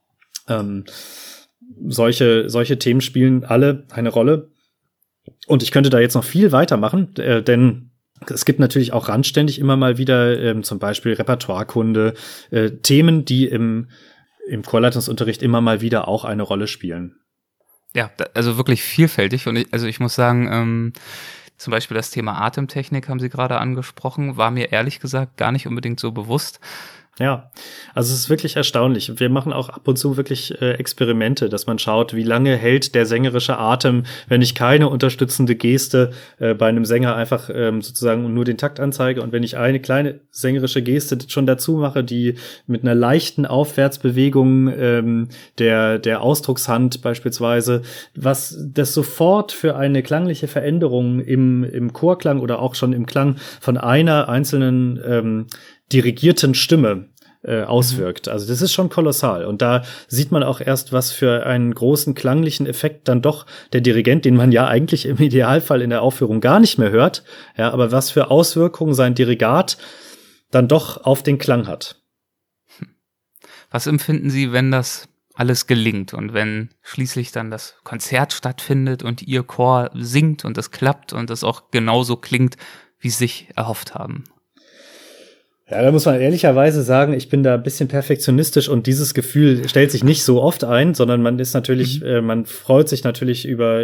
Solche Themen spielen alle eine Rolle. Und ich könnte da jetzt noch viel weitermachen, denn es gibt natürlich auch randständig immer mal wieder zum Beispiel Repertoirekunde, Themen, die im Chorleitungsunterricht immer mal wieder auch eine Rolle spielen. Ja, also wirklich vielfältig. Und ich muss sagen, zum Beispiel das Thema Atemtechnik haben Sie gerade angesprochen, war mir ehrlich gesagt gar nicht unbedingt so bewusst. Ja, also es ist wirklich erstaunlich. Wir machen auch ab und zu wirklich Experimente, dass man schaut, wie lange hält der sängerische Atem, wenn ich keine unterstützende Geste bei einem Sänger einfach sozusagen nur den Takt anzeige und wenn ich eine kleine sängerische Geste schon dazu mache, die mit einer leichten Aufwärtsbewegung der Ausdruckshand beispielsweise, was das sofort für eine klangliche Veränderung im Chorklang oder auch schon im Klang von einer einzelnen dirigierten Stimme auswirkt. Also das ist schon kolossal. Und da sieht man auch erst, was für einen großen klanglichen Effekt dann doch der Dirigent, den man ja eigentlich im Idealfall in der Aufführung gar nicht mehr hört, ja, aber was für Auswirkungen sein Dirigat dann doch auf den Klang hat. Was empfinden Sie, wenn das alles gelingt und wenn schließlich dann das Konzert stattfindet und Ihr Chor singt und es klappt und es auch genauso klingt, wie Sie sich erhofft haben? Ja, da muss man ehrlicherweise sagen, ich bin da ein bisschen perfektionistisch und dieses Gefühl stellt sich nicht so oft ein, sondern man ist natürlich, man freut sich natürlich über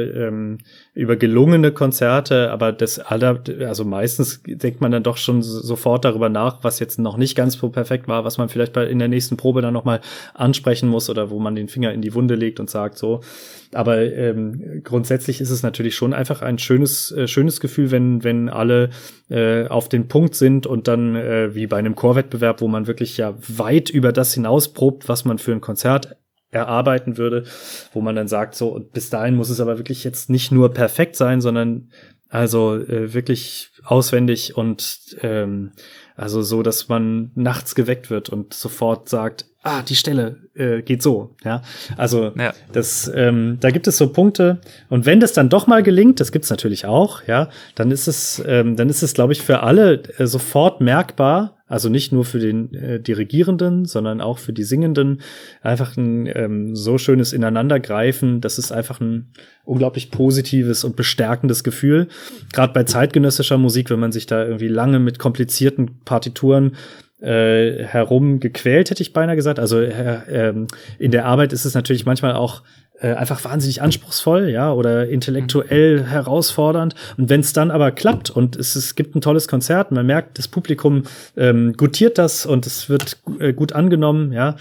gelungene Konzerte, aber also meistens denkt man dann doch schon sofort darüber nach, was jetzt noch nicht ganz so perfekt war, was man vielleicht in der nächsten Probe dann nochmal ansprechen muss oder wo man den Finger in die Wunde legt und sagt so. Aber grundsätzlich ist es natürlich schon einfach ein schönes Gefühl, wenn alle auf den Punkt sind und dann wie bei einem Chorwettbewerb, wo man wirklich ja weit über das hinaus probt, was man für ein Konzert erarbeiten würde, wo man dann sagt, so, und bis dahin muss es aber wirklich jetzt nicht nur perfekt sein, sondern also wirklich auswendig und also so, dass man nachts geweckt wird und sofort sagt, die Stelle geht so, ja. Also ja. Da gibt es so Punkte und wenn das dann doch mal gelingt, das gibt's natürlich auch, ja, dann ist es, glaube ich, für alle sofort merkbar, also nicht nur für den Dirigierenden, sondern auch für die Singenden, einfach ein so schönes Ineinandergreifen, das ist einfach ein unglaublich positives und bestärkendes Gefühl. Gerade bei zeitgenössischer Musik, wenn man sich da irgendwie lange mit komplizierten Partituren herumgequält, hätte ich beinahe gesagt. Also in der Arbeit ist es natürlich manchmal auch einfach wahnsinnig anspruchsvoll, ja, oder intellektuell herausfordernd. Und wenn es dann aber klappt und es gibt ein tolles Konzert, man merkt, das Publikum gutiert das und es wird gut angenommen, ja,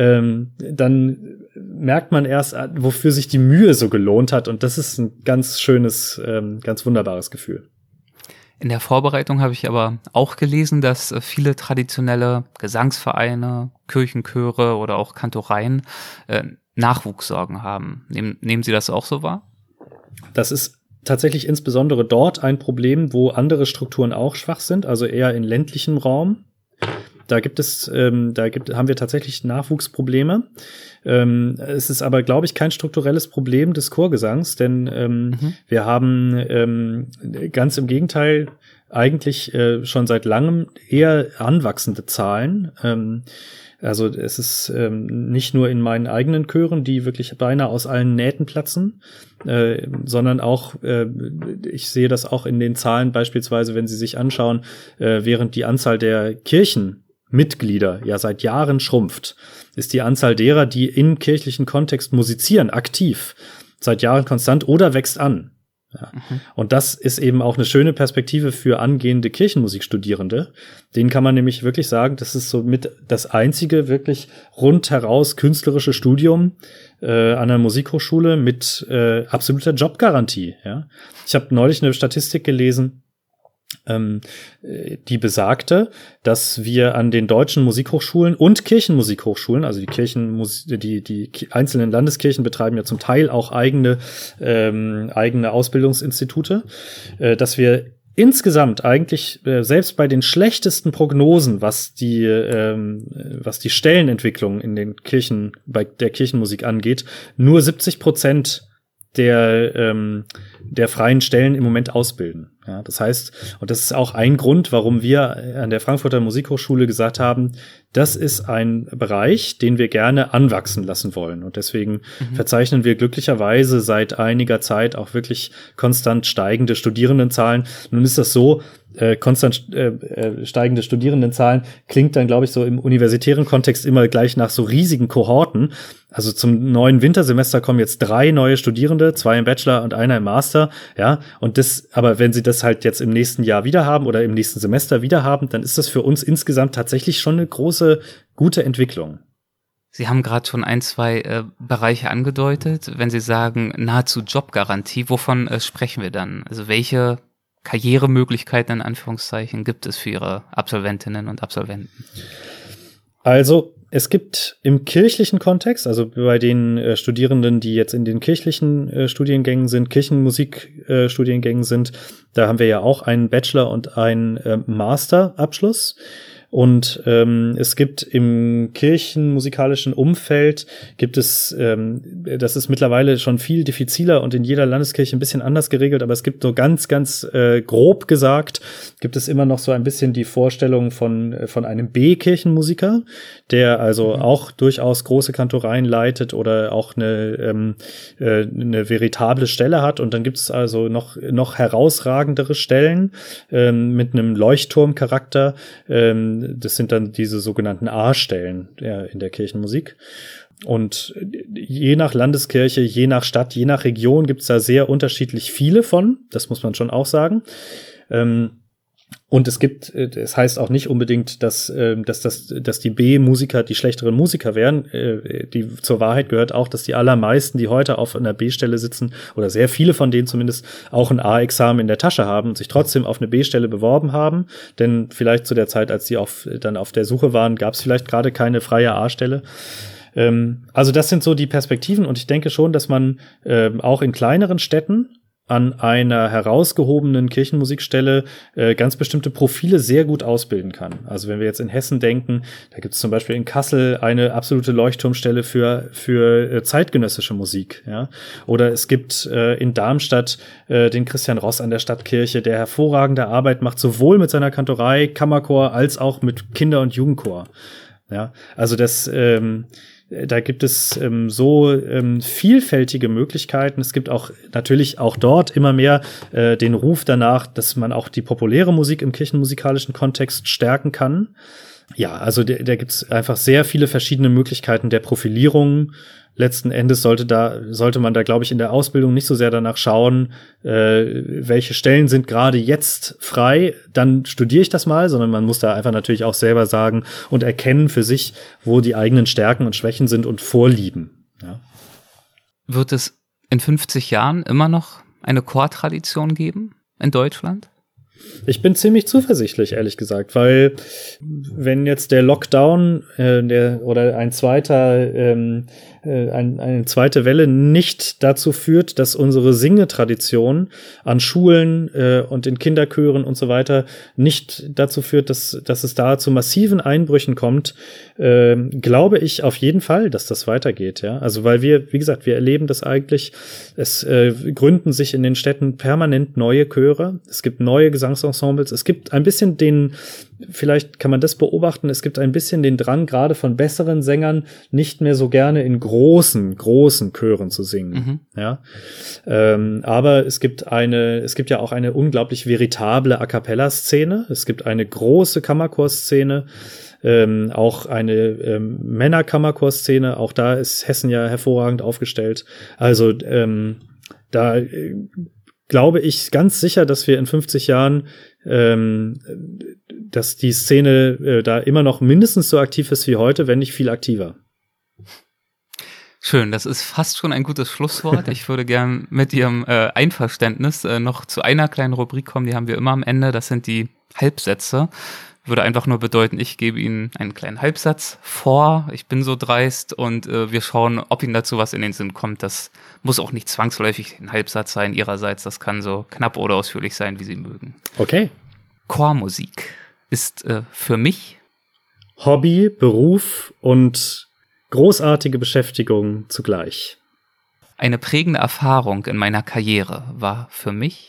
dann merkt man erst, wofür sich die Mühe so gelohnt hat. Und das ist ein ganz schönes, ganz wunderbares Gefühl. In der Vorbereitung habe ich aber auch gelesen, dass viele traditionelle Gesangsvereine, Kirchenchöre oder auch Kantoreien Nachwuchssorgen haben. Nehmen Sie das auch so wahr? Das ist tatsächlich insbesondere dort ein Problem, wo andere Strukturen auch schwach sind, also eher in ländlichem Raum. Da haben wir tatsächlich Nachwuchsprobleme. Es ist aber, glaube ich, kein strukturelles Problem des Chorgesangs, denn wir haben ganz im Gegenteil eigentlich schon seit langem eher anwachsende Zahlen. Also es ist nicht nur in meinen eigenen Chören, die wirklich beinahe aus allen Nähten platzen, sondern auch, ich sehe das auch in den Zahlen beispielsweise, wenn Sie sich anschauen, während die Anzahl der Kirchenmitglieder ja seit Jahren schrumpft, ist die Anzahl derer, die im kirchlichen Kontext musizieren, aktiv, seit Jahren konstant oder wächst an. Ja. Und das ist eben auch eine schöne Perspektive für angehende Kirchenmusikstudierende. Denen kann man nämlich wirklich sagen, das ist so mit das einzige wirklich rundheraus künstlerische Studium an einer Musikhochschule mit absoluter Jobgarantie. Ja. Ich habe neulich eine Statistik gelesen, die besagte, dass wir an den deutschen Musikhochschulen und Kirchenmusikhochschulen, also die einzelnen Landeskirchen betreiben ja zum Teil auch eigene Ausbildungsinstitute, dass wir insgesamt eigentlich selbst bei den schlechtesten Prognosen, was die Stellenentwicklung in den Kirchen, bei der Kirchenmusik angeht, nur 70% der freien Stellen im Moment ausbilden. Ja, das heißt, und das ist auch ein Grund, warum wir an der Frankfurter Musikhochschule gesagt haben, das ist ein Bereich, den wir gerne anwachsen lassen wollen. Und deswegen verzeichnen wir glücklicherweise seit einiger Zeit auch wirklich konstant steigende Studierendenzahlen. Nun ist das so, konstant steigende Studierendenzahlen klingt dann, glaube ich, so im universitären Kontext immer gleich nach so riesigen Kohorten. Also zum neuen Wintersemester kommen jetzt 3 neue Studierende, 2 im Bachelor und einer im Master, ja. Und aber wenn sie das halt jetzt im nächsten Jahr wieder haben oder im nächsten Semester wieder haben, dann ist das für uns insgesamt tatsächlich schon eine große, gute Entwicklung. Sie haben gerade schon 2 Bereiche angedeutet. Wenn Sie sagen, nahezu Jobgarantie, wovon sprechen wir dann? Also welche Karrieremöglichkeiten in Anführungszeichen gibt es für Ihre Absolventinnen und Absolventen? Also es gibt im kirchlichen Kontext, also bei den Studierenden, die jetzt in den kirchlichen Studiengängen sind, Kirchenmusikstudiengängen sind, da haben wir ja auch einen Bachelor- und einen Masterabschluss. Und es gibt im kirchenmusikalischen Umfeld das ist mittlerweile schon viel diffiziler und in jeder Landeskirche ein bisschen anders geregelt, aber es gibt so ganz, ganz grob gesagt, gibt es immer noch so ein bisschen die Vorstellung von einem B-Kirchenmusiker, der also auch durchaus große Kantoreien leitet oder auch eine veritable Stelle hat. Und dann gibt es also noch herausragendere Stellen mit einem Leuchtturmcharakter. Das sind dann diese sogenannten A-Stellen in der Kirchenmusik. Und je nach Landeskirche, je nach Stadt, je nach Region gibt es da sehr unterschiedlich viele von. Das muss man schon auch sagen. Und es heißt auch nicht unbedingt, dass die B-Musiker die schlechteren Musiker wären. Zur Wahrheit gehört auch, dass die allermeisten, die heute auf einer B-Stelle sitzen, oder sehr viele von denen zumindest, auch ein A-Examen in der Tasche haben und sich trotzdem auf eine B-Stelle beworben haben. Denn vielleicht zu der Zeit, als die dann auf der Suche waren, gab es vielleicht gerade keine freie A-Stelle. Also das sind so die Perspektiven und ich denke schon, dass man auch in kleineren Städten an einer herausgehobenen Kirchenmusikstelle ganz bestimmte Profile sehr gut ausbilden kann. Also wenn wir jetzt in Hessen denken, da gibt es zum Beispiel in Kassel eine absolute Leuchtturmstelle für zeitgenössische Musik. Ja? Oder es gibt in Darmstadt den Christian Ross an der Stadtkirche, der hervorragende Arbeit macht, sowohl mit seiner Kantorei, Kammerchor, als auch mit Kinder- und Jugendchor. Ja? Also da gibt es vielfältige Möglichkeiten. Es gibt auch natürlich auch dort immer mehr den Ruf danach, dass man auch die populäre Musik im kirchenmusikalischen Kontext stärken kann. Ja, also da gibt es einfach sehr viele verschiedene Möglichkeiten der Profilierung. Letzten Endes sollte man da, glaube ich, in der Ausbildung nicht so sehr danach schauen, welche Stellen sind gerade jetzt frei, dann studiere ich das mal, sondern man muss da einfach natürlich auch selber sagen und erkennen für sich, wo die eigenen Stärken und Schwächen sind und Vorlieben. Ja. Wird es in 50 Jahren immer noch eine Chortradition geben in Deutschland? Ich bin ziemlich zuversichtlich, ehrlich gesagt, weil wenn jetzt der Lockdown oder eine zweite Welle nicht dazu führt, dass unsere Singetradition an Schulen und in Kinderchören und so weiter nicht dazu führt, dass es da zu massiven Einbrüchen kommt, glaube ich auf jeden Fall, dass das weitergeht. Ja, also weil wir erleben das eigentlich. Es gründen sich in den Städten permanent neue Chöre. Es gibt neue Gesangsensembles. Es gibt ein bisschen vielleicht kann man das beobachten, es gibt ein bisschen den Drang, gerade von besseren Sängern, nicht mehr so gerne in großen Chören zu singen. Ja. Aber es gibt ja auch eine unglaublich veritable A-cappella-Szene. Es gibt eine große Kammerchorszene, auch eine Männerkammerchorszene. Auch da ist Hessen ja hervorragend aufgestellt. Also da glaube ich ganz sicher, dass wir in 50 Jahren dass die Szene da immer noch mindestens so aktiv ist wie heute, wenn nicht viel aktiver. Schön, das ist fast schon ein gutes Schlusswort. Ich würde gern mit Ihrem Einverständnis noch zu einer kleinen Rubrik kommen, die haben wir immer am Ende, das sind die Halbsätze. Würde einfach nur bedeuten, ich gebe Ihnen einen kleinen Halbsatz vor, ich bin so dreist und wir schauen, ob Ihnen dazu was in den Sinn kommt. Das muss auch nicht zwangsläufig ein Halbsatz sein Ihrerseits, das kann so knapp oder ausführlich sein, wie Sie mögen. Okay. Chormusik ist für mich Hobby, Beruf und großartige Beschäftigung zugleich. Eine prägende Erfahrung in meiner Karriere war für mich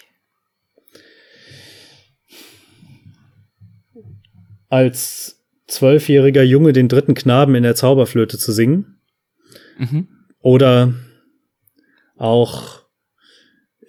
als 12-jähriger Junge den dritten Knaben in der Zauberflöte zu singen. Oder auch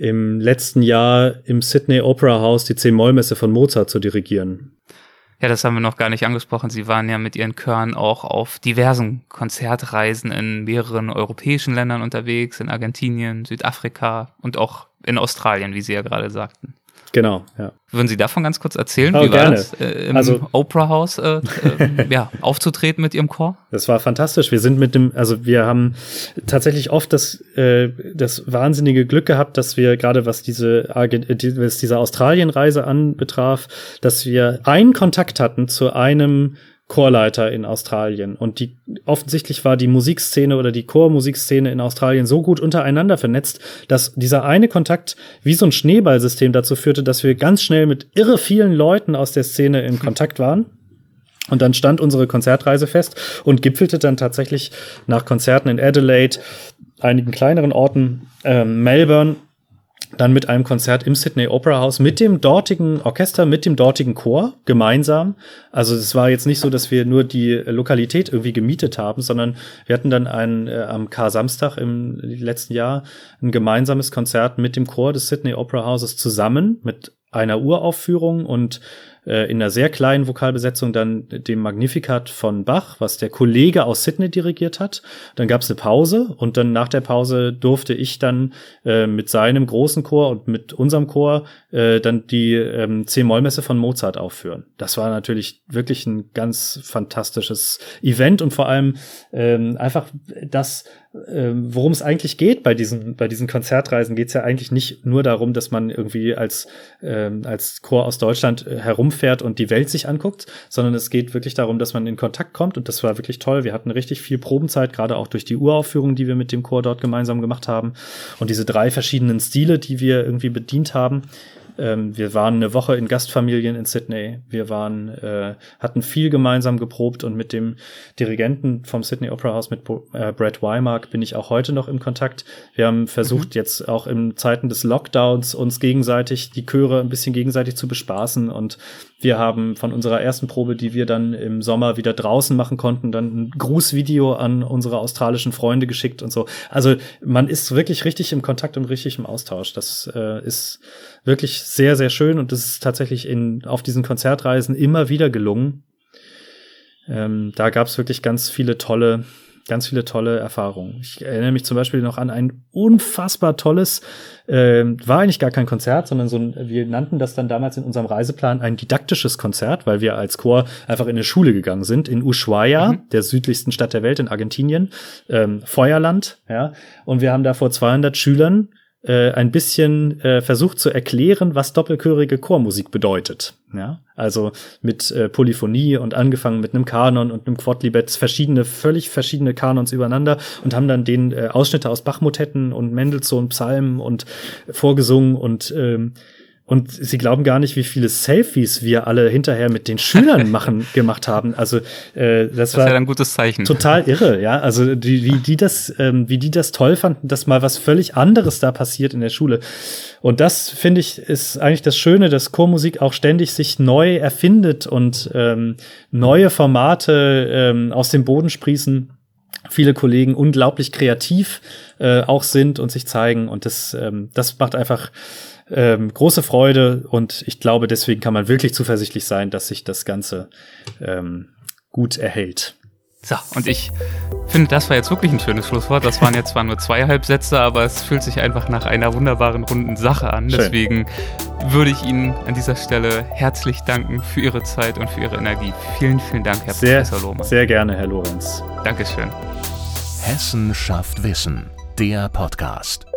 im letzten Jahr im Sydney Opera House die C-Moll-Messe von Mozart zu dirigieren. Ja, das haben wir noch gar nicht angesprochen. Sie waren ja mit Ihren Chören auch auf diversen Konzertreisen in mehreren europäischen Ländern unterwegs, in Argentinien, Südafrika und auch in Australien, wie Sie ja gerade sagten. Genau, ja. Würden Sie davon ganz kurz erzählen? Oh, wie war gerne. das, im Opera House aufzutreten mit Ihrem Chor? Das war fantastisch. Wir haben tatsächlich oft das wahnsinnige Glück gehabt, dass wir gerade was diese Australienreise anbetraf, dass wir einen Kontakt hatten zu einem Chorleiter in Australien. Und offensichtlich war die Musikszene oder die Chormusikszene in Australien so gut untereinander vernetzt, dass dieser eine Kontakt wie so ein Schneeballsystem dazu führte, dass wir ganz schnell mit irre vielen Leuten aus der Szene in Kontakt waren. Und dann stand unsere Konzertreise fest und gipfelte dann tatsächlich nach Konzerten in Adelaide, einigen kleineren Orten, Melbourne, dann mit einem Konzert im Sydney Opera House mit dem dortigen Orchester, mit dem dortigen Chor gemeinsam. Also es war jetzt nicht so, dass wir nur die Lokalität irgendwie gemietet haben, sondern wir hatten dann am Kar-Samstag im letzten Jahr ein gemeinsames Konzert mit dem Chor des Sydney Opera Houses zusammen mit einer Uraufführung und in einer sehr kleinen Vokalbesetzung dann dem Magnificat von Bach, was der Kollege aus Sydney dirigiert hat. Dann gab es eine Pause und dann nach der Pause durfte ich dann mit seinem großen Chor und mit unserem Chor dann die C-Moll-Messe von Mozart aufführen. Das war natürlich wirklich ein ganz fantastisches Event und vor allem einfach das, worum es eigentlich geht bei diesen Konzertreisen, geht es ja eigentlich nicht nur darum, dass man irgendwie als Chor aus Deutschland herumfährt und die Welt sich anguckt, sondern es geht wirklich darum, dass man in Kontakt kommt und das war wirklich toll. Wir hatten richtig viel Probenzeit, gerade auch durch die Uraufführung, die wir mit dem Chor dort gemeinsam gemacht haben und diese 3 verschiedenen Stile, die wir irgendwie bedient haben. Wir waren eine Woche in Gastfamilien in Sydney. Wir hatten viel gemeinsam geprobt und mit dem Dirigenten vom Sydney Opera House, mit Brad Weimark, bin ich auch heute noch im Kontakt. Wir haben versucht, jetzt auch in Zeiten des Lockdowns uns gegenseitig, die Chöre ein bisschen gegenseitig zu bespaßen und wir haben von unserer ersten Probe, die wir dann im Sommer wieder draußen machen konnten, dann ein Grußvideo an unsere australischen Freunde geschickt und so. Also man ist wirklich richtig im Kontakt und richtig im Austausch. Das ist wirklich sehr, sehr schön und das ist tatsächlich auf diesen Konzertreisen immer wieder gelungen. Da gab es wirklich ganz viele tolle Erfahrungen. Ich erinnere mich zum Beispiel noch an ein unfassbar tolles, war eigentlich gar kein Konzert, sondern wir nannten das dann damals in unserem Reiseplan ein didaktisches Konzert, weil wir als Chor einfach in eine Schule gegangen sind, in Ushuaia, der südlichsten Stadt der Welt in Argentinien, Feuerland, ja, und wir haben da vor 200 Schülern ein bisschen versucht zu erklären, was doppelchörige Chormusik bedeutet. Ja, also mit Polyphonie und angefangen mit einem Kanon und einem Quodlibet, völlig verschiedene Kanons übereinander und haben dann den Ausschnitte aus Bach-Motetten und Mendelssohn Psalmen und vorgesungen und sie glauben gar nicht, wie viele Selfies wir alle hinterher mit den Schülern gemacht haben. Also das war ja ein gutes Zeichen. Total irre, ja. Also wie die das toll fanden, dass mal was völlig anderes da passiert in der Schule. Und das, finde ich, ist eigentlich das Schöne, dass Chormusik auch ständig sich neu erfindet und neue Formate aus dem Boden sprießen. Viele Kollegen unglaublich kreativ auch sind und sich zeigen. Und das macht einfach große Freude und ich glaube, deswegen kann man wirklich zuversichtlich sein, dass sich das Ganze gut erhält. So, und ich finde, das war jetzt wirklich ein schönes Schlusswort. Das waren jetzt zwar nur 2 Halbsätze, aber es fühlt sich einfach nach einer wunderbaren, runden Sache an. Schön. Deswegen würde ich Ihnen an dieser Stelle herzlich danken für Ihre Zeit und für Ihre Energie. Vielen, vielen Dank, Herr Professor Lohmann. Sehr gerne, Herr Lorenz. Dankeschön. Hessen schafft Wissen, der Podcast.